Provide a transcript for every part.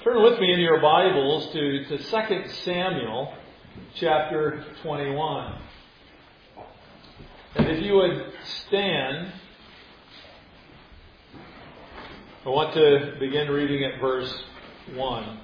Turn with me in your Bibles to 2 Samuel chapter 21. And if you would stand, I want to begin reading at verse 1.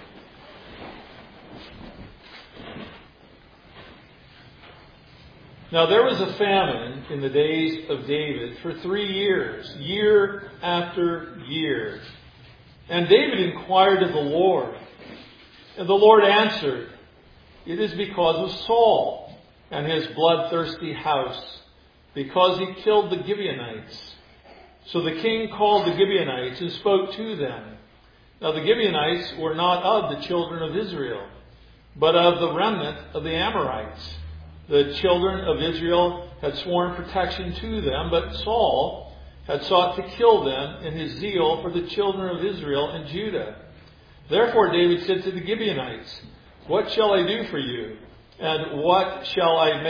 Now there was a famine in the days of David for 3 years, year after year. And David inquired of the Lord. And the Lord answered, "It is because of Saul and his bloodthirsty house, because he killed the Gibeonites." So the king called the Gibeonites and spoke to them. Now the Gibeonites were not of the children of Israel, but of the remnant of the Amorites. The children of Israel had sworn protection to them, but Saul had sought to kill them in his zeal for the children of Israel and Judah. Therefore David said to the Gibeonites, "What shall I do for you? And with what shall I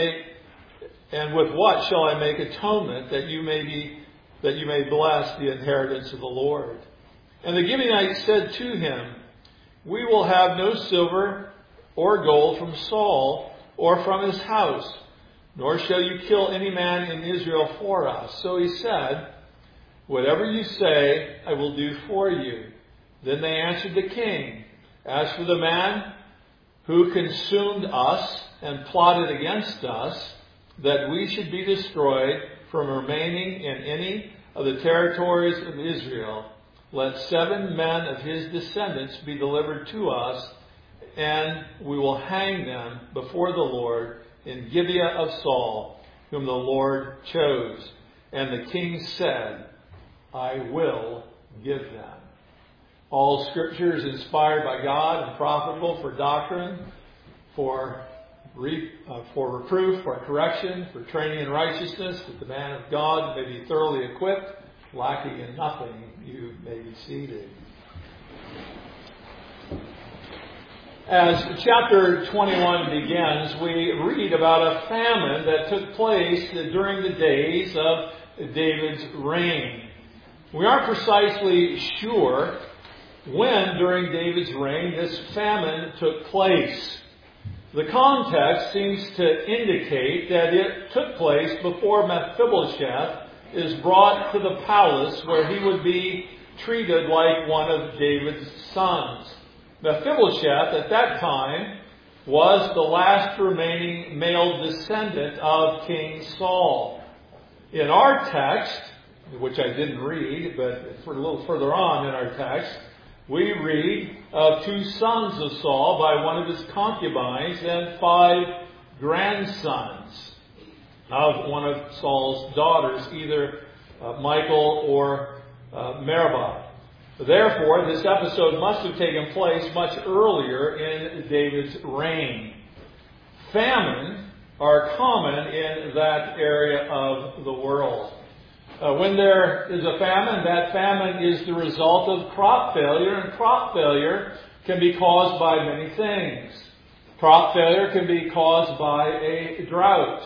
make atonement that you may bless the inheritance of the Lord?" And the Gibeonites said to him, "We will have no silver or gold from Saul or from his house, nor shall you kill any man in Israel for us." So he said, "Whatever you say, I will do for you." Then they answered the king, "As for the man who consumed us and plotted against us, that we should be destroyed from remaining in any of the territories of Israel, let 7 men of his descendants be delivered to us, and we will hang them before the Lord in Gibeah of Saul, whom the Lord chose." And the king said, "I will give them." All Scripture is inspired by God and profitable for doctrine, for reproof, for correction, for training in righteousness, that the man of God may be thoroughly equipped, lacking in nothing. You may be seated. As chapter 21 begins, we read about a famine that took place during the days of David's reign. We aren't precisely sure when during David's reign this famine took place. The context seems to indicate that it took place before Mephibosheth is brought to the palace, where he would be treated like one of David's sons. Mephibosheth at that time was the last remaining male descendant of King Saul. In our text, which I didn't read, but for a little further on in our text, we read of 2 sons of Saul by one of his concubines and 5 grandsons of one of Saul's daughters, either Michal or Merab. Therefore, this episode must have taken place much earlier in David's reign. Famine are common in that area of the world. When there is a famine, that famine is the result of crop failure, and crop failure can be caused by many things. Crop failure can be caused by a drought.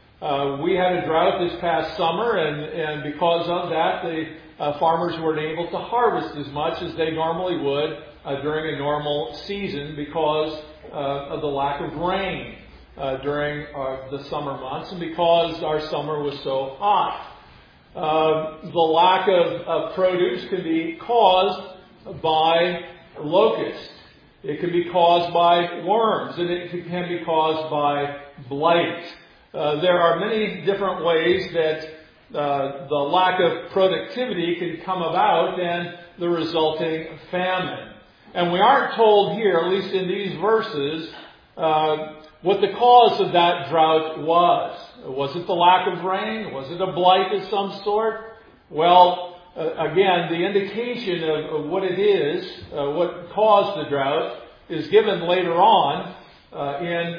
We had a drought this past summer, and because of that, the farmers weren't able to harvest as much as they normally would during a normal season because of the lack of rain during the summer months, and because our summer was so hot. The lack of produce can be caused by locusts. It can be caused by worms, and it can be caused by blight. There are many different ways that the lack of productivity can come about and the resulting famine. And we aren't told here, at least in these verses, what the cause of that drought was. Was it the lack of rain? Was it a blight of some sort? Well, again, the indication of what it is, what caused the drought, is given later on in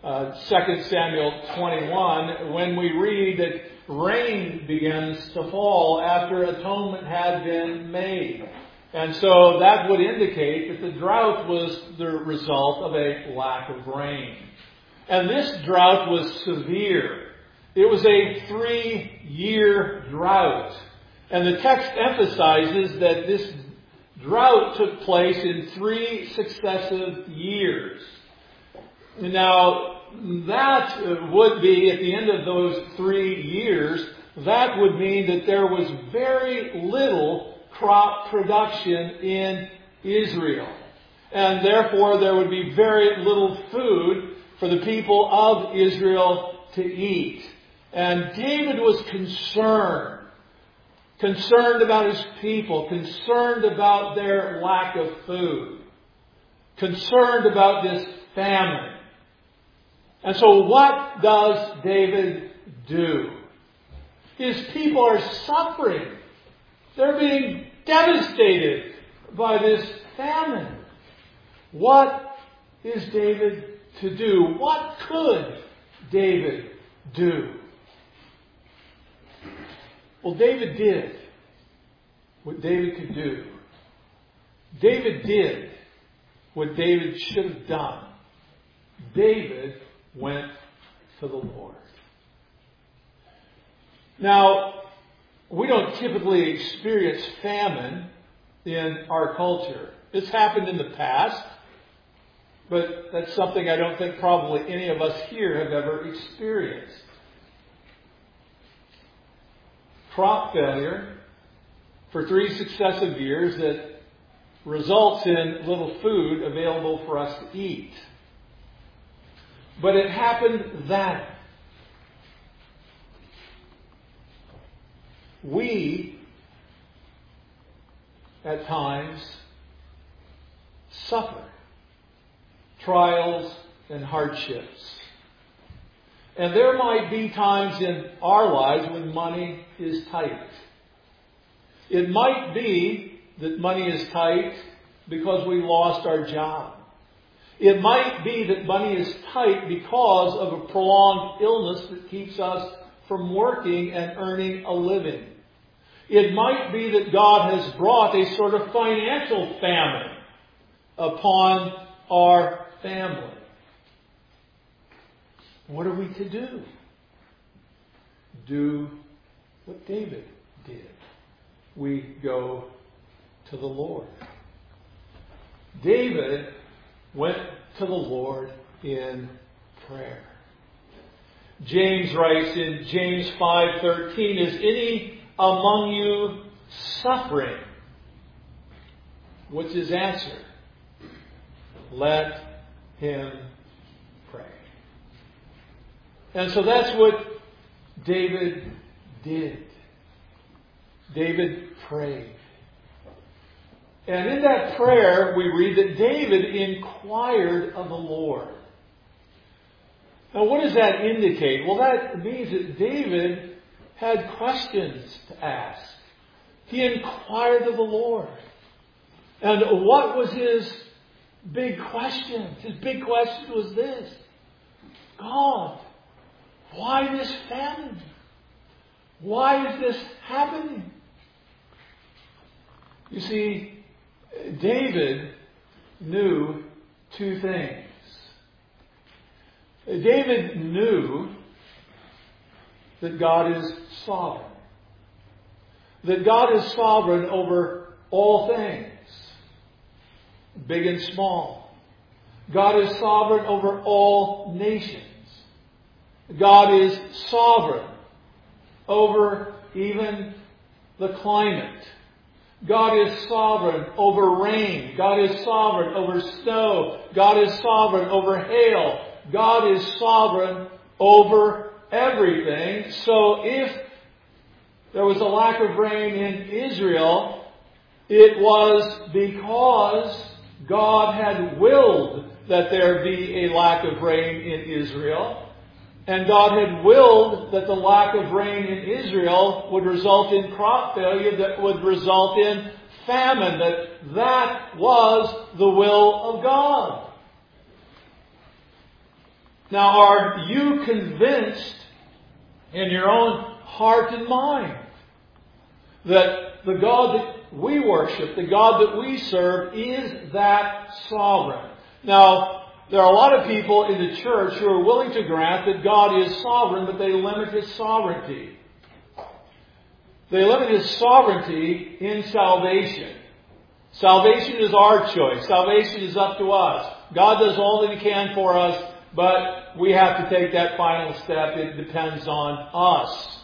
2 Samuel 21, when we read that rain begins to fall after atonement had been made. And so that would indicate that the drought was the result of a lack of rain. And this drought was severe. It was a 3-year drought. And the text emphasizes that this drought took place in 3 successive years. Now, that would be, at the end of those 3 years, that would mean that there was very little crop production in Israel. And therefore, there would be very little food for the people of Israel to eat. And David was concerned about his people, concerned about their lack of food, concerned about this famine. And so what does David do? His people are suffering. They're being devastated by this famine. What is David to do? What could David do? Well, David did what David could do. David did what David should have done. David went to the Lord. Now, we don't typically experience famine in our culture. It's happened in the past, but that's something I don't think probably any of us here have ever experienced. Crop failure for 3 successive years that results in little food available for us to eat. But it happened then. We, at times, suffer trials and hardships. And there might be times in our lives when money is tight. It might be that money is tight because we lost our job. It might be that money is tight because of a prolonged illness that keeps us from working and earning a living. It might be that God has brought a sort of financial famine upon our family. What are we to do? Do what David did. We go to the Lord. David went to the Lord in prayer. James writes in James 5:13, "Is any among you suffering?" What's his answer? Let him pray. And so that's what David did. David prayed. And in that prayer, we read that David inquired of the Lord. Now, what does that indicate? Well, that means that David had questions to ask. He inquired of the Lord. And what was his big question? His big question was this: God, why this famine? Why is this happening? You see, David knew 2 things. David knew that God is sovereign. That God is sovereign over all things, big and small. God is sovereign over all nations. God is sovereign over even the climate. God is sovereign over rain. God is sovereign over snow. God is sovereign over hail. God is sovereign over everything. So if there was a lack of rain in Israel, it was because God had willed that there be a lack of rain in Israel. And God had willed that the lack of rain in Israel would result in crop failure, that would result in famine, that was the will of God. Now, are you convinced in your own heart and mind that the God that we worship, the God that we serve, is that sovereign? Now, there are a lot of people in the church who are willing to grant that God is sovereign, but they limit His sovereignty. They limit His sovereignty in salvation. Salvation is our choice. Salvation is up to us. God does all that He can for us, but we have to take that final step. It depends on us.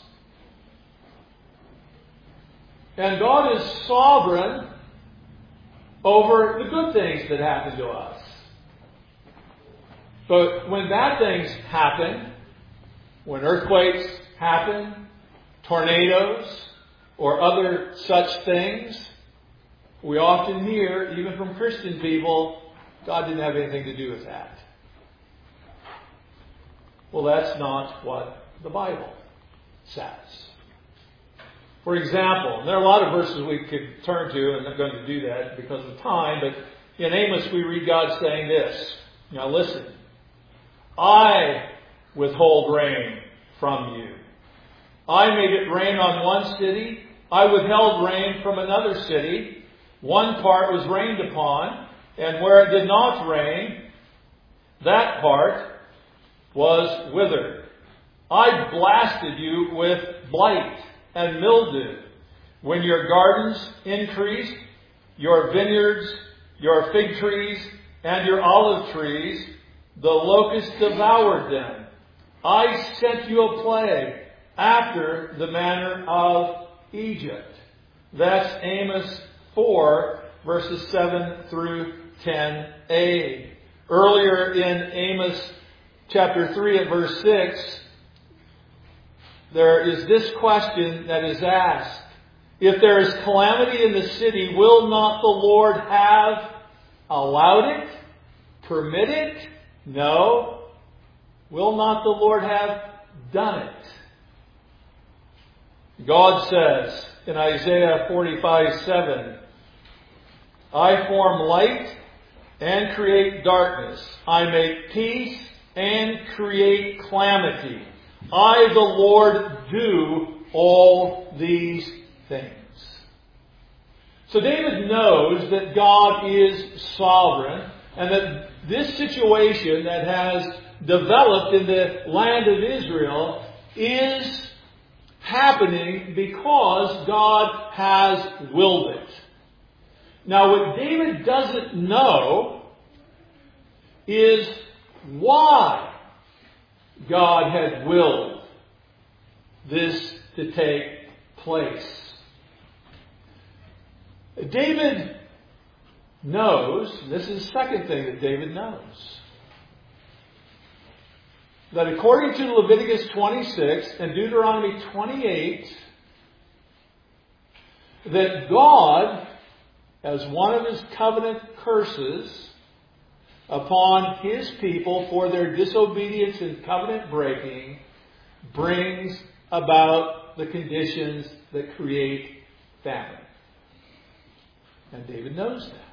And God is sovereign over the good things that happen to us. But when bad things happen, when earthquakes happen, tornadoes, or other such things, we often hear, even from Christian people, God didn't have anything to do with that. Well, that's not what the Bible says. For example, and there are a lot of verses we could turn to, and I'm not going to do that because of time, but in Amos we read God saying this. Now listen. I withhold rain from you. I made it rain on one city. I withheld rain from another city. One part was rained upon, and where it did not rain, that part was withered. I blasted you with blight and mildew. When your gardens increased, your vineyards, your fig trees, and your olive trees, the locusts devoured them. I sent you a plague after the manner of Egypt. That's Amos 4, verses 7 through 10a. Earlier in Amos chapter 3 at verse 6, there is this question that is asked. If there is calamity in the city, will not the Lord have allowed it? Permit it? No. Will not the Lord have done it? God says in Isaiah 45:7, I form light and create darkness. I make peace and create calamity. I, the Lord, do all these things. So David knows that God is sovereign and that this situation that has developed in the land of Israel is happening because God has willed it. Now, what David doesn't know is why God had willed this to take place. David knows, this is the second thing that David knows, that according to Leviticus 26 and Deuteronomy 28, that God, as one of His covenant curses upon His people for their disobedience and covenant breaking, brings about the conditions that create famine. And David knows that.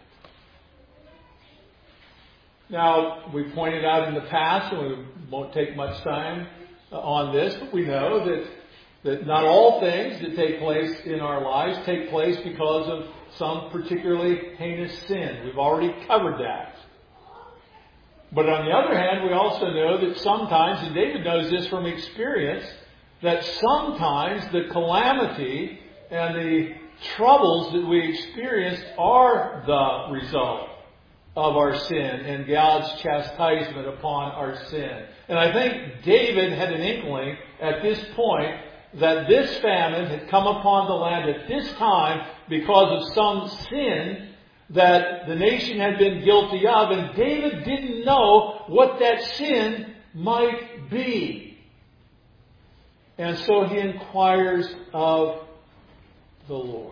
Now, we pointed out in the past, and we won't take much time on this, but we know that not all things that take place in our lives take place because of some particularly heinous sin. We've already covered that. But on the other hand, we also know that sometimes, and David knows this from experience, that sometimes the calamity and the troubles that we experience are the result of our sin and God's chastisement upon our sin. And I think David had an inkling at this point that this famine had come upon the land at this time because of some sin that the nation had been guilty of, and David didn't know what that sin might be. And so he inquires of the Lord.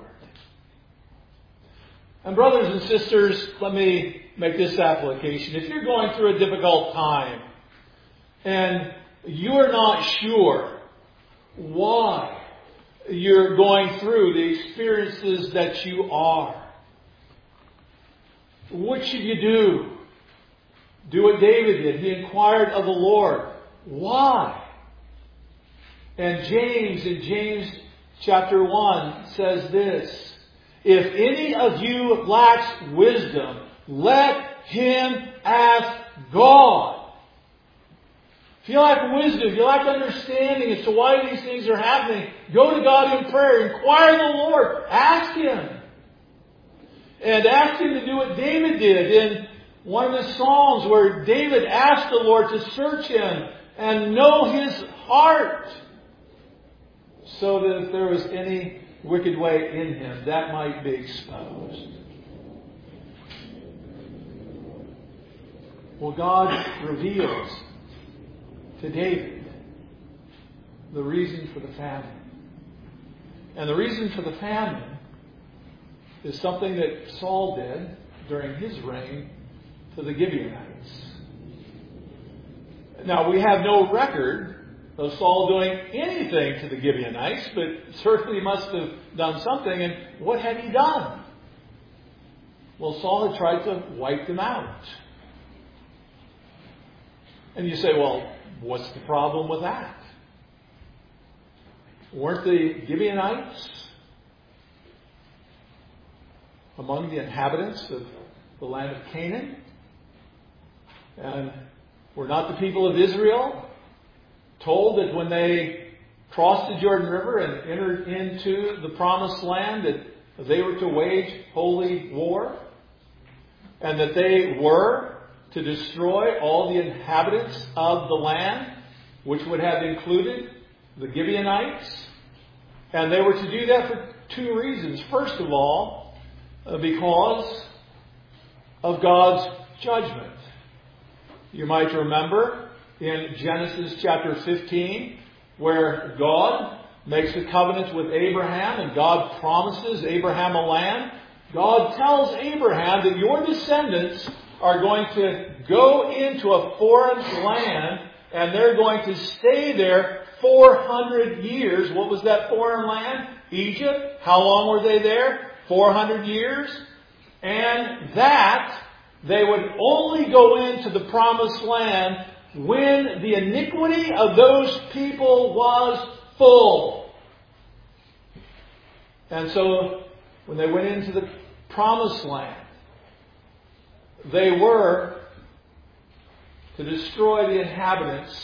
And brothers and sisters, let me make this application. If you're going through a difficult time and you're not sure why you're going through the experiences that you are, what should you do? Do what David did. He inquired of the Lord. Why? And James, in James chapter 1, says this: if any of you lacks wisdom, let him ask God. If you lack wisdom, if you lack understanding as to why these things are happening, go to God in prayer. Inquire of the Lord. Ask Him. and asked him to do what David did in one of the Psalms, where David asked the Lord to search him and know his heart, so that if there was any wicked way in him, that might be exposed. Well, God reveals to David the reason for the famine. And the reason for the famine is something that Saul did during his reign to the Gibeonites. Now, we have no record of Saul doing anything to the Gibeonites, but certainly must have done something. And what had he done? Well, Saul had tried to wipe them out. And you say, well, what's the problem with that? Weren't the Gibeonites among the inhabitants of the land of Canaan? And were not the people of Israel told that when they crossed the Jordan River and entered into the promised land that they were to wage holy war? And that they were to destroy all the inhabitants of the land, which would have included the Gibeonites? And they were to do that for two reasons. First of all, because of God's judgment. You might remember in Genesis chapter 15, where God makes a covenant with Abraham and God promises Abraham a land. God tells Abraham that your descendants are going to go into a foreign land and they're going to stay there 400 years. What was that foreign land? Egypt. How long were they there? 400 years. And that they would only go into the promised land when the iniquity of those people was full. And so when they went into the promised land, they were to destroy the inhabitants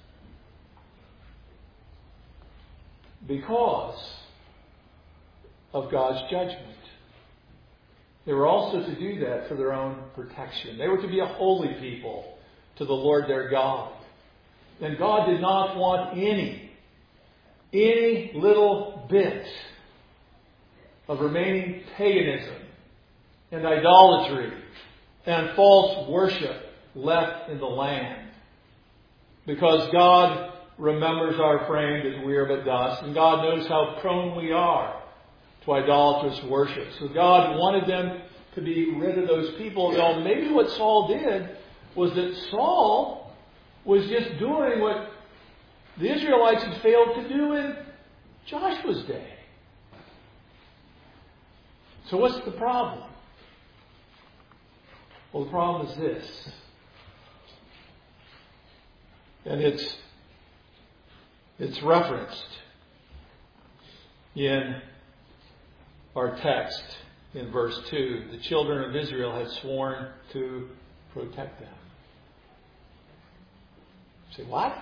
because of God's judgment. They were also to do that for their own protection. They were to be a holy people to the Lord their God. And God did not want any little bit of remaining paganism and idolatry and false worship left in the land. Because God remembers our frame that we are but dust, and God knows how prone we are to idolatrous worship. So God wanted them to be rid of those people. Now, maybe what Saul did was that Saul was just doing what the Israelites had failed to do in Joshua's day. So what's the problem? Well, the problem is this. And it's referenced in our text in verse 2. The children of Israel had sworn to protect them. Say, what?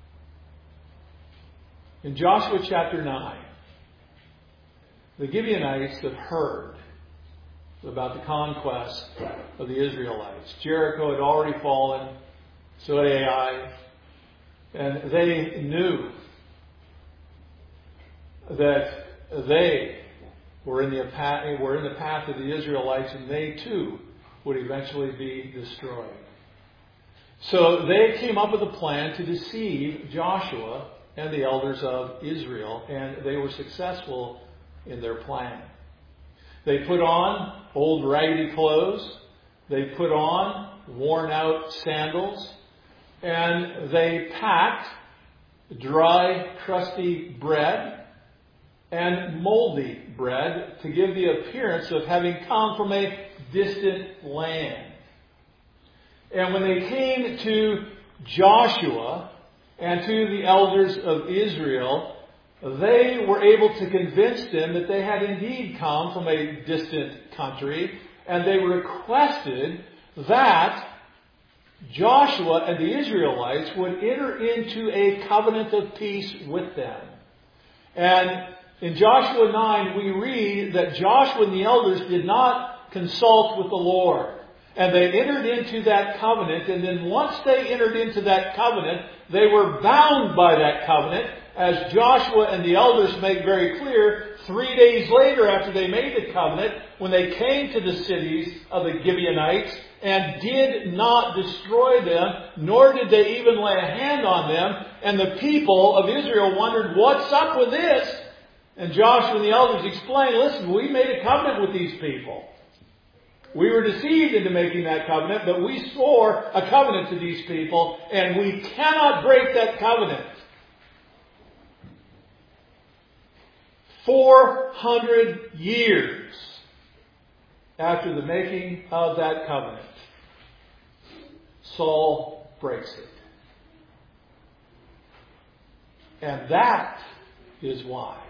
In Joshua chapter 9, the Gibeonites have heard about the conquest of the Israelites. Jericho had already fallen, so had Ai, and they knew that they were in the path of the Israelites, and they too would eventually be destroyed. So they came up with a plan to deceive Joshua and the elders of Israel, and they were successful in their plan. They put on old raggedy clothes, they put on worn out sandals, and they packed dry, crusty bread and moldy bread to give the appearance of having come from a distant land. And when they came to Joshua and to the elders of Israel, they were able to convince them that they had indeed come from a distant country, and they requested that Joshua and the Israelites would enter into a covenant of peace with them. And in Joshua 9, we read that Joshua and the elders did not consult with the Lord. And they entered into that covenant, and then once they entered into that covenant, they were bound by that covenant, as Joshua and the elders make very clear, 3 days later after they made the covenant, when they came to the cities of the Gibeonites and did not destroy them, nor did they even lay a hand on them, and the people of Israel wondered, what's up with this? And Joshua and the elders explained, listen, we made a covenant with these people. We were deceived into making that covenant, but we swore a covenant to these people, and we cannot break that covenant. 400 years after the making of that covenant, Saul breaks it. And that is why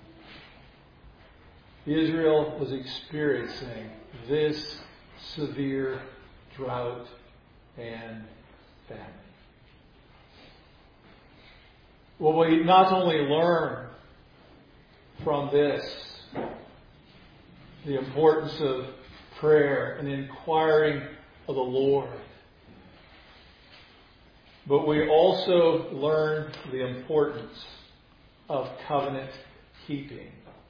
Israel was experiencing this severe drought and famine. Well, we not only learn from this the importance of prayer and inquiring of the Lord, but we also learn the importance of covenant keeping.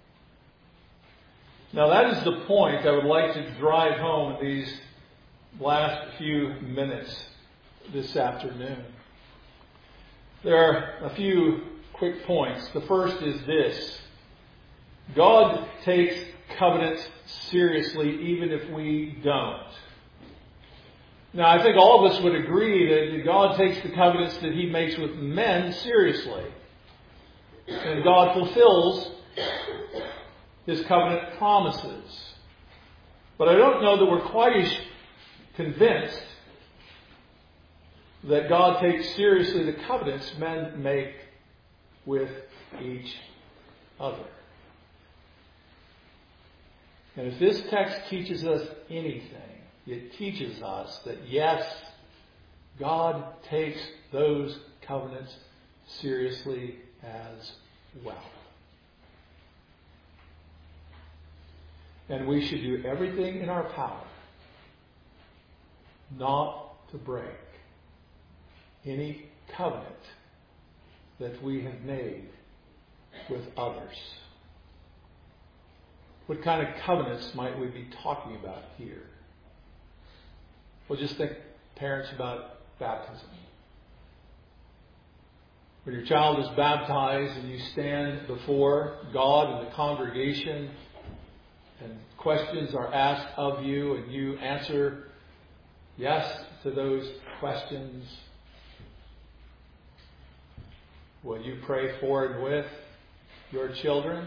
Now that is the point I would like to drive home in these last few minutes this afternoon. There are a few quick points. The first is this: God takes covenants seriously even if we don't. Now I think all of us would agree that God takes the covenants that He makes with men seriously. And God fulfills His covenant promises. But I don't know that we're quite as convinced that God takes seriously the covenants men make with each other. And if this text teaches us anything, it teaches us that yes, God takes those covenants seriously as well. And we should do everything in our power not to break any covenant that we have made with others. What kind of covenants might we be talking about here? Well, just think, parents, about baptism. When your child is baptized and you stand before God and the congregation, and questions are asked of you, and you answer yes to those questions, will you pray for and with your children?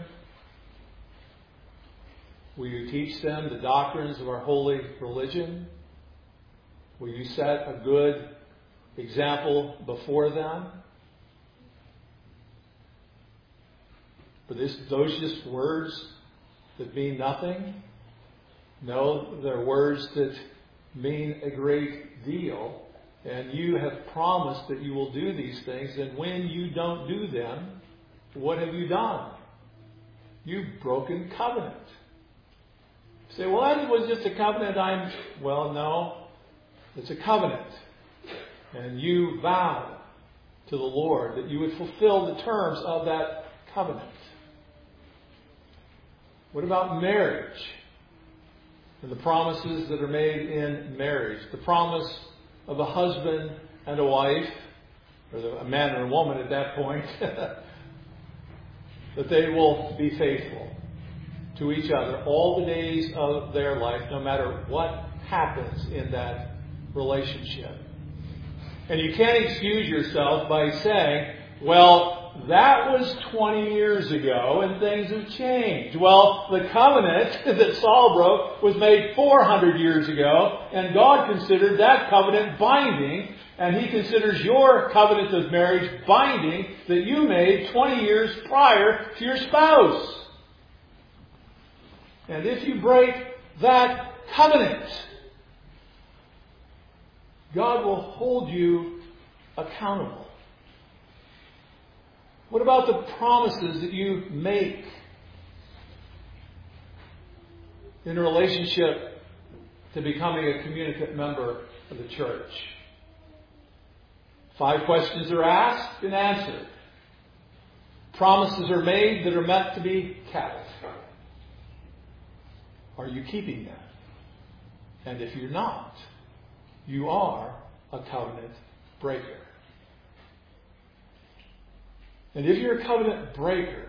Will you teach them the doctrines of our holy religion? Will you set a good example before them? But those just words that mean nothing? No, they're words that mean a great deal. And you have promised that you will do these things. And when you don't do them, what have you done? You've broken covenant. You say, well, that was just a covenant. Well, no. It's a covenant. And you vow to the Lord that you would fulfill the terms of that covenant. What about marriage? And the promises that are made in marriage. The promise of a husband and a wife, or a man and a woman at that point, that they will be faithful to each other all the days of their life, no matter what happens in that relationship. And you can't excuse yourself by saying, well, that was 20 years ago and things have changed. Well, the covenant that Saul broke was made 400 years ago, and God considered that covenant binding, and He considers your covenant of marriage binding that you made 20 years prior to your spouse. And if you break that covenant, God will hold you accountable. What about the promises that you make in a relationship to becoming a communicant member of the church. 5 questions are asked and answered. Promises are made that are meant to be kept. Are you keeping them? And if you're not, you are a covenant breaker. And if you're a covenant breaker,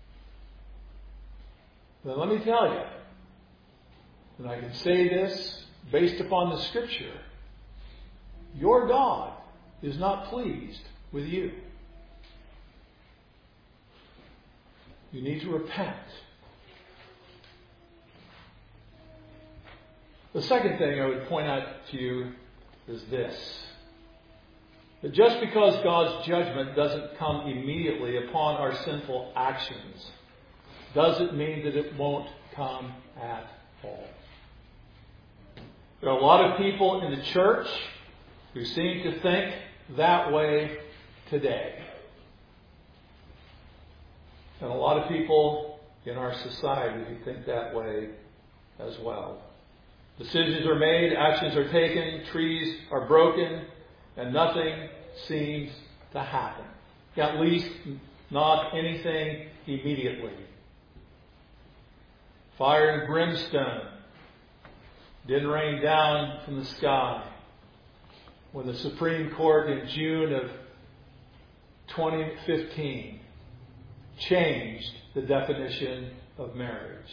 then let me tell you, and I can say this based upon the Scripture, your God is not pleased with you. You need to repent. The second thing I would point out to you is this. That just because God's judgment doesn't come immediately upon our sinful actions, doesn't mean that it won't come at all. There are a lot of people in the church who seem to think that way today. And a lot of people in our society who think that way as well. Decisions are made, actions are taken, trees are broken, and nothing seems to happen. At least not anything immediately. Fire and brimstone didn't rain down from the sky when the Supreme Court in June of 2015 changed the definition of marriage.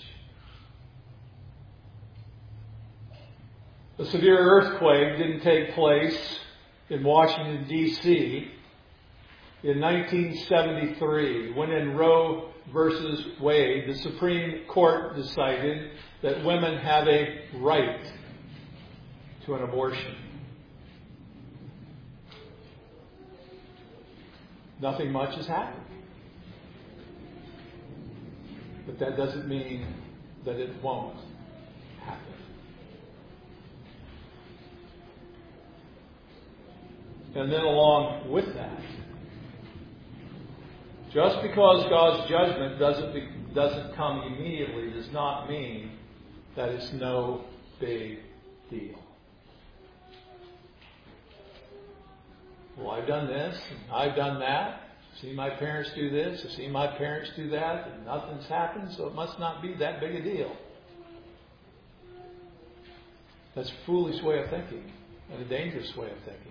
A severe earthquake didn't take place in Washington, D.C. in 1973, when in Roe versus Wade, the Supreme Court decided that women have a right to an abortion. Nothing much has happened. But that doesn't mean that it won't happen. And then along with that, just because God's judgment doesn't come immediately does not mean that it's no big deal. Well, I've done this, and I've done that. I've seen my parents do this, I've seen my parents do that, and nothing's happened, so it must not be that big a deal. That's a foolish way of thinking, and a dangerous way of thinking.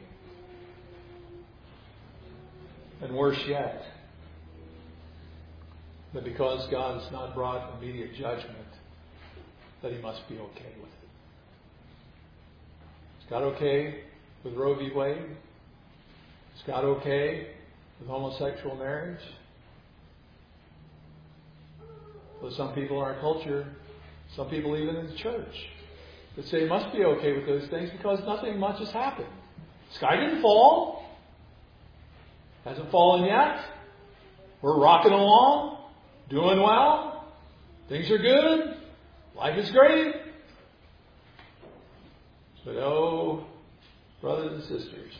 And worse yet, that because God has not brought immediate judgment, that He must be okay with it. Is God okay with Roe v. Wade? Is God okay with homosexual marriage? Well, some people in our culture, some people even in the church, that say it must be okay with those things because nothing much has happened. The sky didn't fall. Hasn't fallen yet. We're rocking along, doing well. Things are good. Life is great. But oh, brothers and sisters,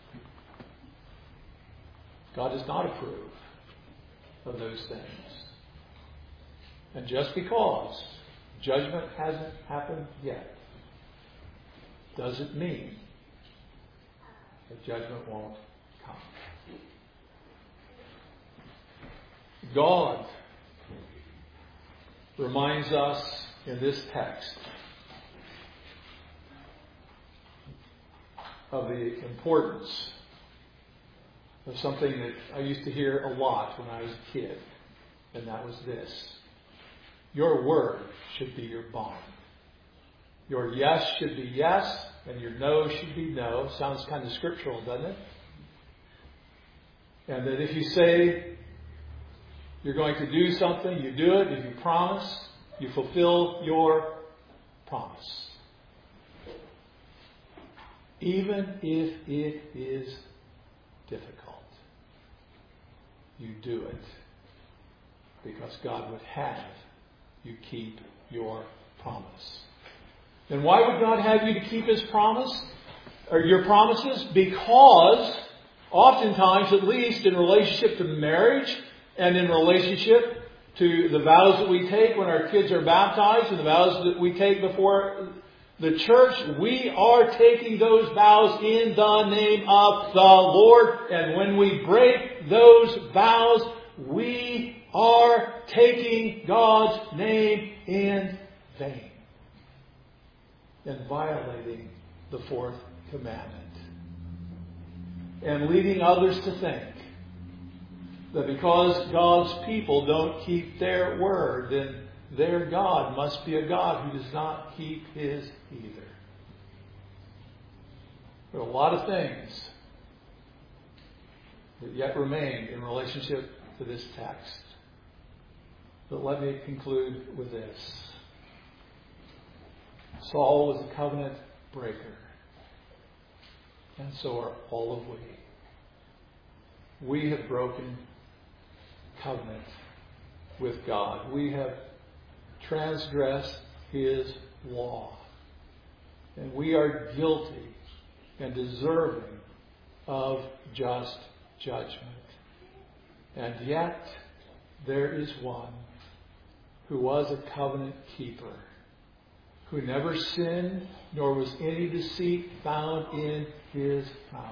God does not approve of those things. And just because judgment hasn't happened yet, doesn't mean that judgment won't come. God reminds us in this text of the importance of something that I used to hear a lot when I was a kid, and that was this. Your word should be your bond. Your yes should be yes, and your no should be no. Sounds kind of scriptural, doesn't it? And that if you say you're going to do something, you do it. If you promise, you fulfill your promise. Even if it is difficult, you do it because God would have you keep your promise. And why would God have you to keep His promise or your promises? Because oftentimes, at least in relationship to marriage and in relationship to the vows that we take when our kids are baptized and the vows that we take before The church, we are taking those vows in the name of the Lord. And when we break those vows, we are taking God's name in vain and violating the fourth commandment. And leading others to think that because God's people don't keep their word, then their God must be a God who does not keep His either. There are a lot of things that yet remain in relationship to this text. But let me conclude with this. Saul was a covenant breaker. And so are all of we. We have broken covenant with God. We have transgressed His law. And we are guilty and deserving of just judgment. And yet, there is one who was a covenant keeper, who never sinned, nor was any deceit found in His mouth.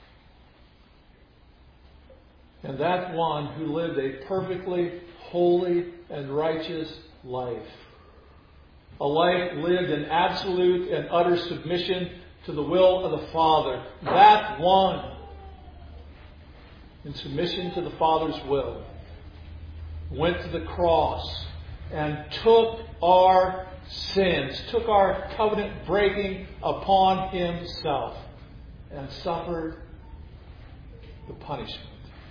And that one who lived a perfectly holy and righteous life. A life lived in absolute and utter submission to the will of the Father. That one, in submission to the Father's will, went to the cross and took our sins, took our covenant breaking upon Himself and suffered the punishment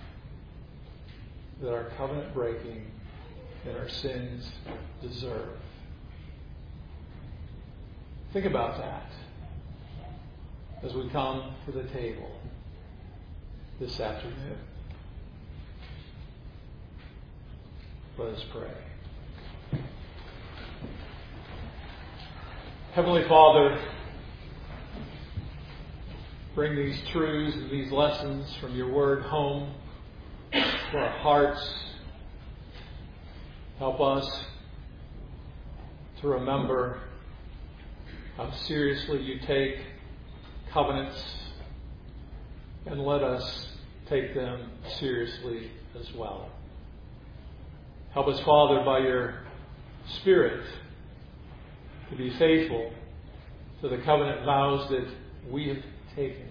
that our covenant breaking and our sins deserve. Think about that as we come to the table this afternoon. Let us pray. Heavenly Father, bring these truths and these lessons from your word home to our hearts. Help us to remember how seriously you take covenants, and let us take them seriously as well. Help us, Father, by your Spirit, to be faithful to the covenant vows that we have taken,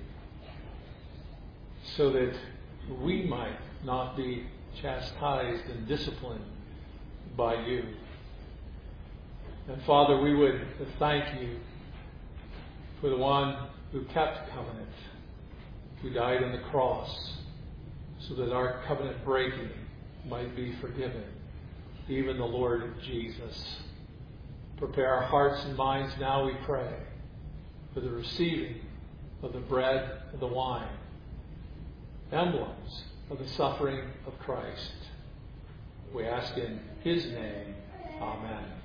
so that we might not be chastised and disciplined by you. And Father, we would thank you for the one who kept covenant, who died on the cross, so that our covenant breaking might be forgiven, even the Lord Jesus. Prepare our hearts and minds now, we pray, for the receiving of the bread and the wine, emblems of the suffering of Christ. We ask in His name. Amen.